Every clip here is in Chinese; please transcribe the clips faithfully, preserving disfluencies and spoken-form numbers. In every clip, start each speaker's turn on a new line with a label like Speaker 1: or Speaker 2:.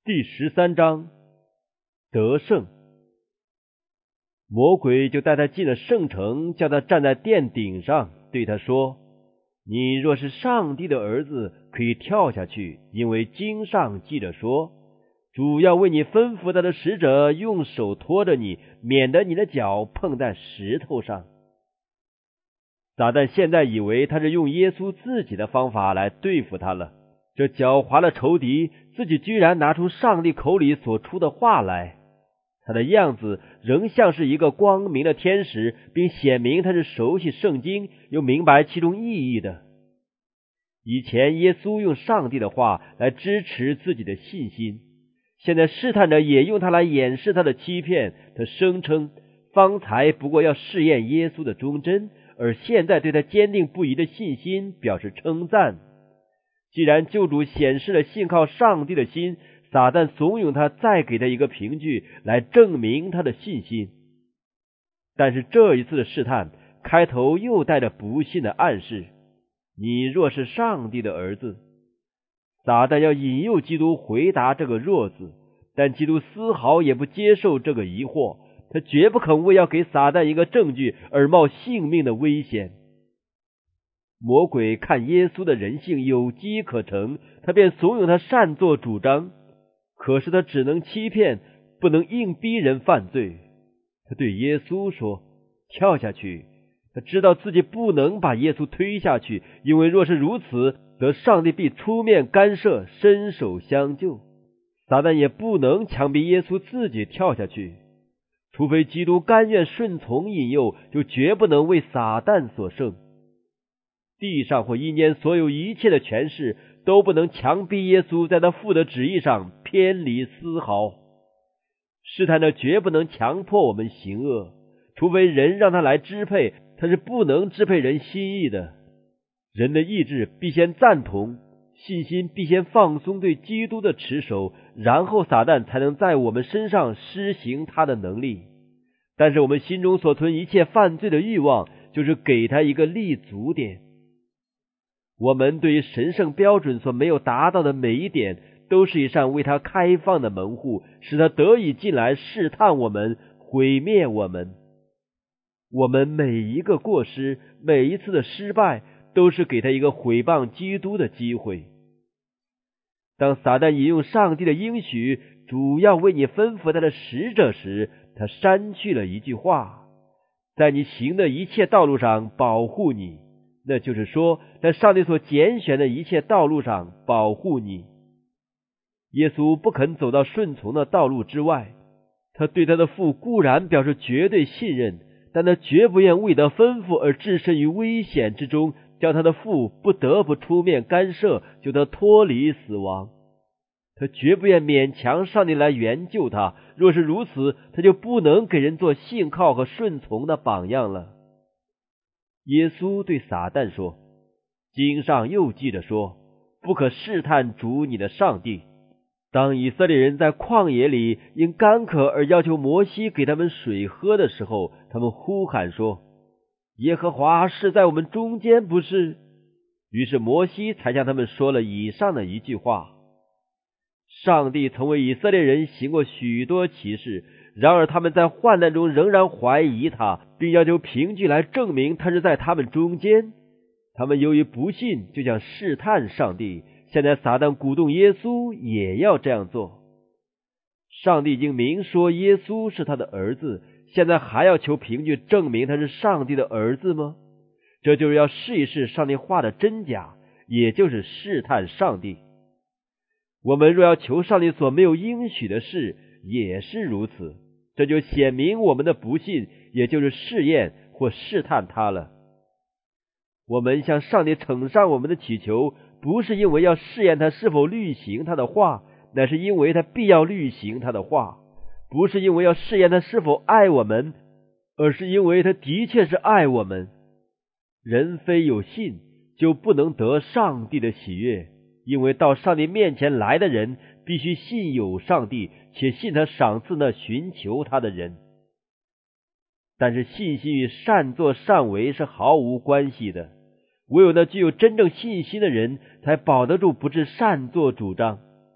Speaker 1: 第十三章得胜。魔鬼就带他进了圣城，叫他站在殿顶上，对他说：你若是上帝的儿子，可以跳下去，因为经上记着说，主要为你吩咐他的使者用手托着你，免得你的脚碰在石头上。撒旦现在以为他是用耶稣自己的方法来对付他了，这狡猾的仇敌自己居然拿出上帝口里所出的话来，他的样子仍像是一个光明的天使，并显明他是熟悉圣经又明白其中意义的。以前耶稣用上帝的话来支持自己的信心，现在试探者也用它来掩饰他的欺骗。他声称方才不过要试验耶稣的忠贞，而现在对他坚定不移的信心表示称赞。既然救主显示了信靠上帝的心，撒旦怂恿他再给他一个凭据来证明他的信心。但是这一次的试探开头又带着不信的暗示，你若是上帝的儿子。撒旦要引诱基督回答这个若字，但基督丝毫也不接受这个疑惑，他绝不肯为要给撒旦一个证据而冒性命的危险。魔鬼看耶稣的人性有机可乘，他便怂恿他擅作主张，可是他只能欺骗，不能硬逼人犯罪。他对耶稣说：跳下去。他知道自己不能把耶稣推下去，因为若是如此，则上帝必出面干涉，伸手相救。撒旦也不能强逼耶稣自己跳下去，除非基督甘愿顺从引诱，就绝不能为撒旦所胜。地上或阴间所有一切的权势都不能强逼耶稣在他父的旨意上偏离丝毫。试探者绝不能强迫我们行恶，除非人让他来支配，他是不能支配人心意的。人的意志必先赞同，信心必先放松对基督的持守，然后撒旦才能在我们身上施行他的能力。但是我们心中所存一切犯罪的欲望，就是给他一个立足点。我们对于神圣标准所没有达到的每一点，都是一扇为他开放的门户，使他得以进来试探我们，毁灭我们。我们每一个过失，每一次的失败，都是给他一个毁谤基督的机会。当撒旦引用上帝的应许，主要为你吩咐他的使者时，他删去了一句话：在你行的一切道路上保护你。那就是说，在上帝所拣选的一切道路上保护你。耶稣不肯走到顺从的道路之外，他对他的父固然表示绝对信任，但他绝不愿为他吩咐而置身于危险之中，叫他的父不得不出面干涉，就得脱离死亡。他绝不愿勉强上帝来援救他，若是如此，他就不能给人做信靠和顺从的榜样了。耶稣对撒旦说：经上又记着说，不可试探主你的上帝。当以色列人在旷野里因干渴而要求摩西给他们水喝的时候，他们呼喊说：耶和华是在我们中间，不是？于是摩西才向他们说了以上的一句话。上帝曾为以色列人行过许多奇事，然而他们在患难中仍然怀疑他，并要求凭据来证明他是在他们中间。他们由于不信，就想试探上帝。现在撒旦鼓动耶稣也要这样做。上帝已经明说耶稣是他的儿子，现在还要求凭据证明他是上帝的儿子吗？这就是要试一试上帝话的真假，也就是试探上帝。我们若要求上帝所没有应许的事，也是如此，这就显明我们的不信，也就是试验或试探他了。我们向上帝呈上我们的祈求，不是因为要试验他是否履行他的话，乃是因为他必要履行他的话；不是因为要试验他是否爱我们，而是因为他的确是爱我们。人非有信，就不能得上帝的喜悦，因为到上帝面前来的人，必须信有上帝，且信他赏赐那寻求他的人。但是信心与善作善为是毫无关系的，唯有那具有真正信心的人，才保得住不致擅作主张。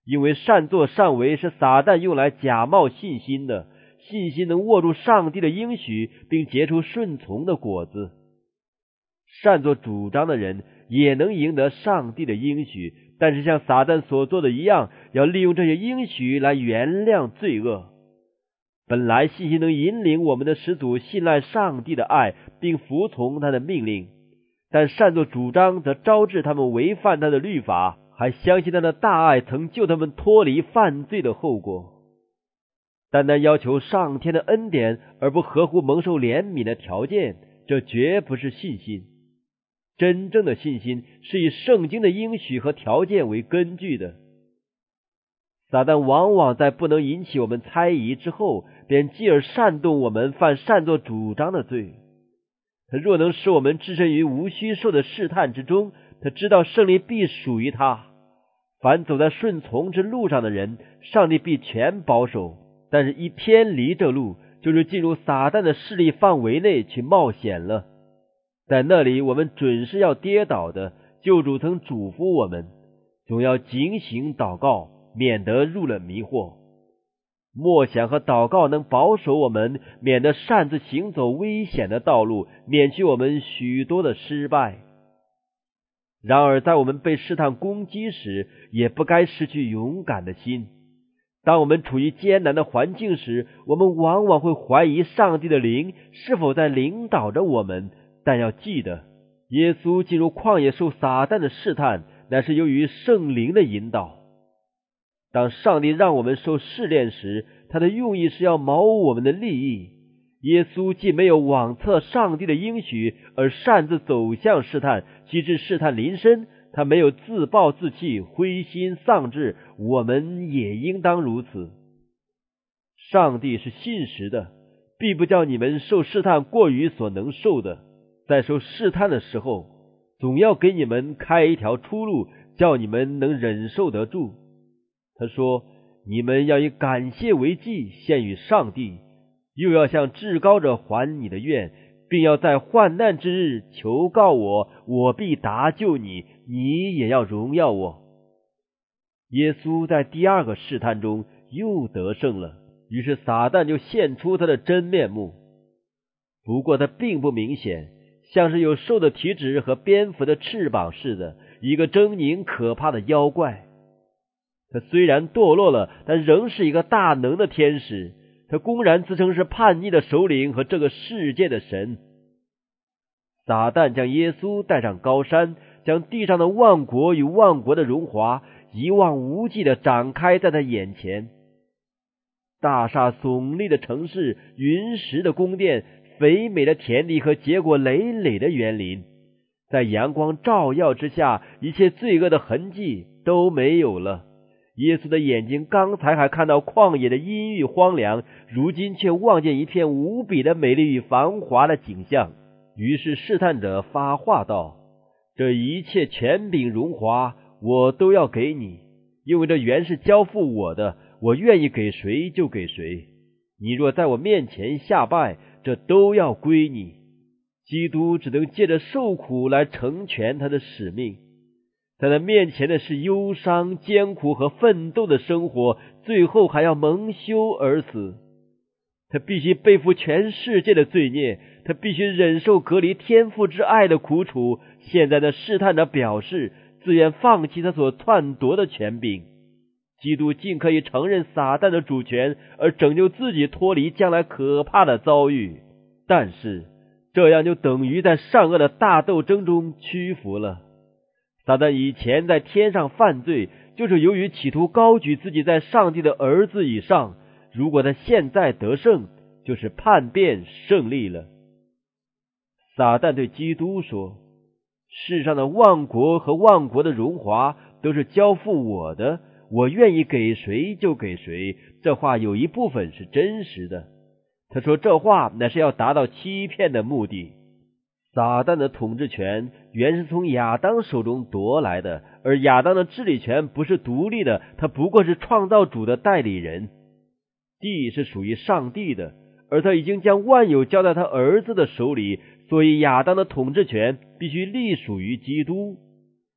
Speaker 1: 因为善作善为是撒旦用来假冒信心的，信心能握住上帝的应许，并结出顺从的果子。擅作主张的人也能赢得上帝的应许，但是像撒旦所做的一样，要利用这些应许来原谅罪恶。本来信心能引领我们的始祖信赖上帝的爱，并服从他的命令，但擅作主张则招致他们违反他的律法，还相信他的大爱曾救他们脱离犯罪的后果。单单要求上天的恩典而不合乎蒙受怜悯的条件，这绝不是信心。真正的信心是以圣经的应许和条件为根据的。撒旦往往在不能引起我们猜疑之后，便继而煽动我们犯擅作主张的罪。他若能使我们置身于无须受的试探之中，他知道胜利必属于他。凡走在顺从之路上的人，上帝必全保守，但是一偏离这路，就是进入撒旦的势力范围内去冒险了。在那里我们准是要跌倒的，救主曾嘱咐我们，总要警醒祷告，免得入了迷惑。默想和祷告能保守我们，免得擅自行走危险的道路，免去我们许多的失败。然而在我们被试探攻击时，也不该失去勇敢的心。当我们处于艰难的环境时，我们往往会怀疑上帝的灵是否在领导着我们，但要记得，耶稣进入旷野受撒旦的试探，乃是由于圣灵的引导。当上帝让我们受试炼时，他的用意是要谋我们的利益。耶稣既没有妄测上帝的应许，而擅自走向试探，及至试探临身，他没有自暴自弃，灰心丧志，我们也应当如此。上帝是信实的，必不叫你们受试探过于所能受的。在受试探的时候，总要给你们开一条出路，叫你们能忍受得住。他说，你们要以感谢为祭献与上帝，又要向至高者还你的愿，并要在患难之日求告我，我必搭救你，你也要荣耀我。耶稣在第二个试探中又得胜了，于是撒旦就现出他的真面目。不过他并不明显，像是有兽的体质和蝙蝠的翅膀似的，一个狰狞可怕的妖怪。他虽然堕落了，但仍是一个大能的天使。他公然自称是叛逆的首领和这个世界的神。撒旦将耶稣带上高山，将地上的万国与万国的荣华一望无际地展开在他眼前。大厦耸立的城市，云石的宫殿，肥美的田地和结果累累的园林，在阳光照耀之下，一切罪恶的痕迹都没有了。耶稣的眼睛刚才还看到旷野的阴郁荒凉，如今却望见一片无比的美丽与繁华的景象。于是试探者发话道，这一切权柄荣华我都要给你，因为这原是交付我的，我愿意给谁就给谁。你若在我面前下拜，这都要归你。基督只能借着受苦来成全他的使命。在他面前的是忧伤、艰苦和奋斗的生活，最后还要蒙羞而死。他必须背负全世界的罪孽，他必须忍受隔离天父之爱的苦楚。现在的试探者表示自愿放弃他所篡夺的权柄。基督尽可以承认撒旦的主权，而拯救自己脱离将来可怕的遭遇，但是这样就等于在善恶的大斗争中屈服了。撒旦以前在天上犯罪，就是由于企图高举自己在上帝的儿子以上，如果他现在得胜，就是叛变胜利了。撒旦对基督说，世上的万国和万国的荣华都是交付我的，我愿意给谁就给谁。这话有一部分是真实的。他说这话乃是要达到欺骗的目的。撒旦的统治权原是从亚当手中夺来的，而亚当的治理权不是独立的，他不过是创造主的代理人。地是属于上帝的，而他已经将万有交在他儿子的手里，所以亚当的统治权必须隶属于基督。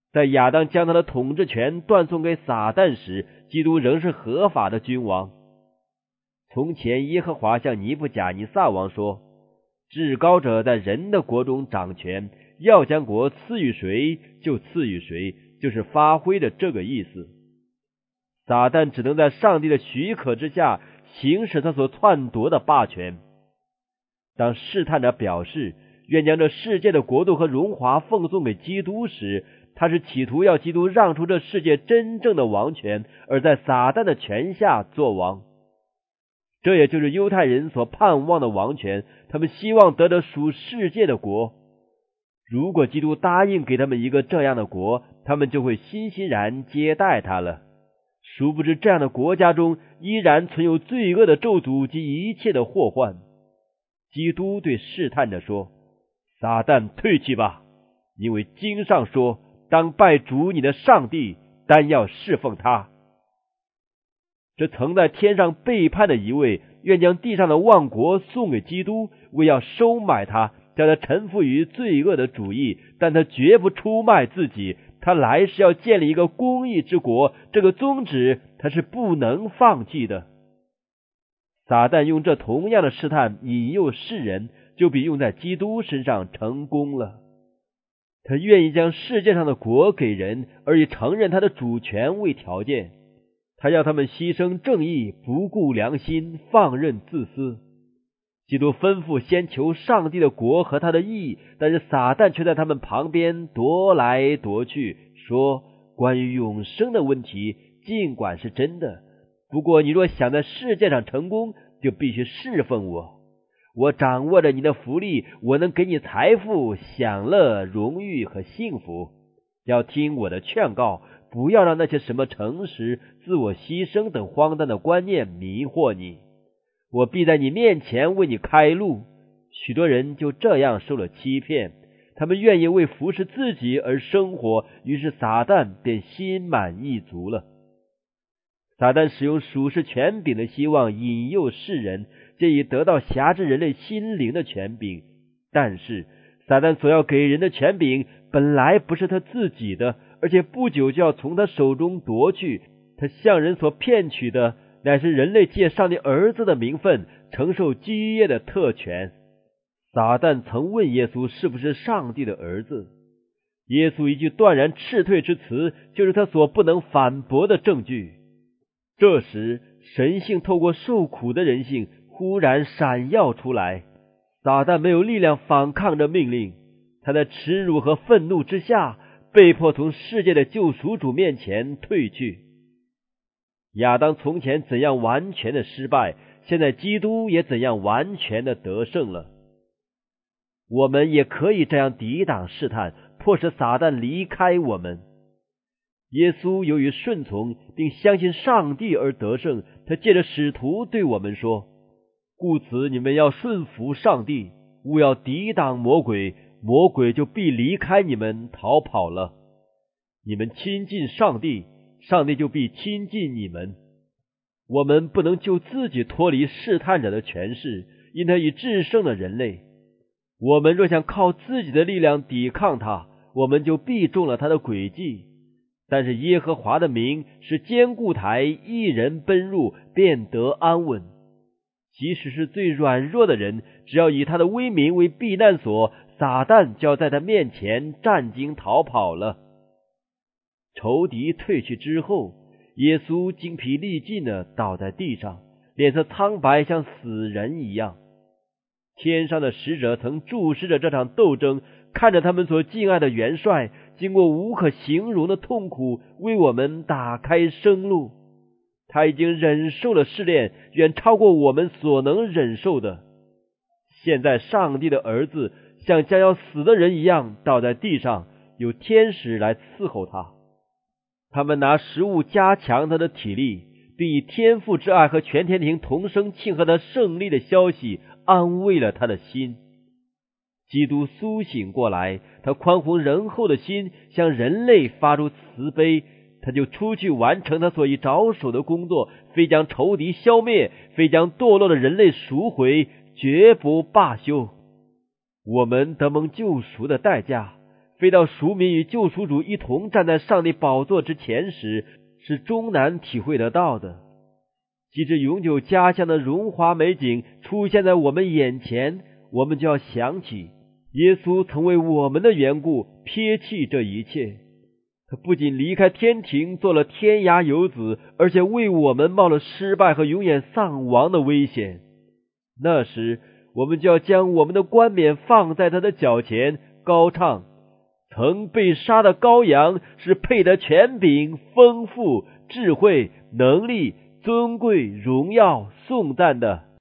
Speaker 1: 在亚当将他的统治权断送给撒旦时，基督仍是合法的君王。从前耶和华向尼布甲尼撒王说，至高者在人的国中掌权，要将国赐予谁就赐予谁，就是发挥的这个意思。撒旦只能在上帝的许可之下行使他所篡夺的霸权。当试探者表示愿将这世界的国度和荣华奉送给基督时，他是企图要基督让出这世界真正的王权，而在撒旦的权下做王。这也就是犹太人所盼望的王权，他们希望得着属世界的国。如果基督答应给他们一个这样的国，他们就会欣欣然接待他了。殊不知这样的国家中依然存有罪恶的咒诅及一切的祸患。基督对试探者说，撒旦退去吧，因为经上说，当拜主你的上帝，单要侍奉他。这曾在天上背叛的一位，愿将地上的万国送给基督，为要收买他，叫他臣服于罪恶的主义，但他绝不出卖自己。他来是要建立一个公义之国，这个宗旨他是不能放弃的。撒旦用这同样的试探引诱世人，就比用在基督身上成功了。他愿意将世界上的国给人，而以承认他的主权为条件。他要他们牺牲正义，不顾良心，放任自私。基督吩咐先求上帝的国和他的义，但是撒旦却在他们旁边踱来踱去，说关于永生的问题尽管是真的，不过你若想在世界上成功，就必须侍奉我。我掌握着你的福利，我能给你财富、享乐、荣誉和幸福。要听我的劝告，不要让那些什么诚实、自我牺牲等荒诞的观念迷惑你。我必在你面前为你开路。许多人就这样受了欺骗，他们愿意为服侍自己而生活，于是撒旦便心满意足了。撒旦使用属世权柄的希望引诱世人，借以得到辖制人类心灵的权柄。但是撒旦所要给人的权柄本来不是他自己的，而且不久就要从他手中夺去。他向人所骗取的乃是人类借上帝儿子的名分承受基业的特权。撒旦曾问耶稣是不是上帝的儿子，耶稣一句断然斥退之词，就是他所不能反驳的证据。这时神性透过受苦的人性忽然闪耀出来，撒旦没有力量反抗这命令，他在耻辱和愤怒之下被迫从世界的救赎主面前退去。亚当从前怎样完全的失败，现在基督也怎样完全的得胜了。我们也可以这样抵挡试探，迫使撒旦离开我们。耶稣由于顺从并相信上帝而得胜，他借着使徒对我们说，故此你们要顺服上帝，勿要抵挡魔鬼，魔鬼就必离开你们逃跑了。你们亲近上帝，上帝就必亲近你们。我们不能就自己脱离试探者的权势，因他已制胜了人类。我们若想靠自己的力量抵抗他，我们就必中了他的诡计。但是耶和华的名是坚固台，一人奔入便得安稳。即使是最软弱的人，只要以他的威名为避难所，撒旦就要在他面前战惊逃跑了。仇敌退去之后，耶稣精疲力尽地倒在地上，脸色苍白，像死人一样。天上的使者曾注视着这场斗争，看着他们所敬爱的元帅经过无可形容的痛苦，为我们打开生路。他已经忍受了试炼，远超过我们所能忍受的。现在上帝的儿子像将要死的人一样倒在地上，有天使来伺候他。他们拿食物加强他的体力，并以天父之爱和全天庭同声庆贺他胜利的消息安慰了他的心。基督苏醒过来，他宽宏仁厚的心向人类发出慈悲，他就出去完成他所已着手的工作，非将仇敌消灭，非将堕落的人类赎回，绝不罢休。我们得蒙救赎的代价， 非到赎民与救赎主一同站在上帝宝座之前时，是终难体会得到的。即使永久家乡的荣华美景出现在我们眼前，我们就要想起耶稣曾为我们的缘故撇弃这一切。他不仅离开天庭做了天涯游子，而且为我们冒了失败和永远丧亡的危险。那时我们就要将我们的冠冕放在他的脚前，高唱曾被杀的羔羊是配得权柄、丰富、智慧、能力、尊贵、荣耀、颂赞的。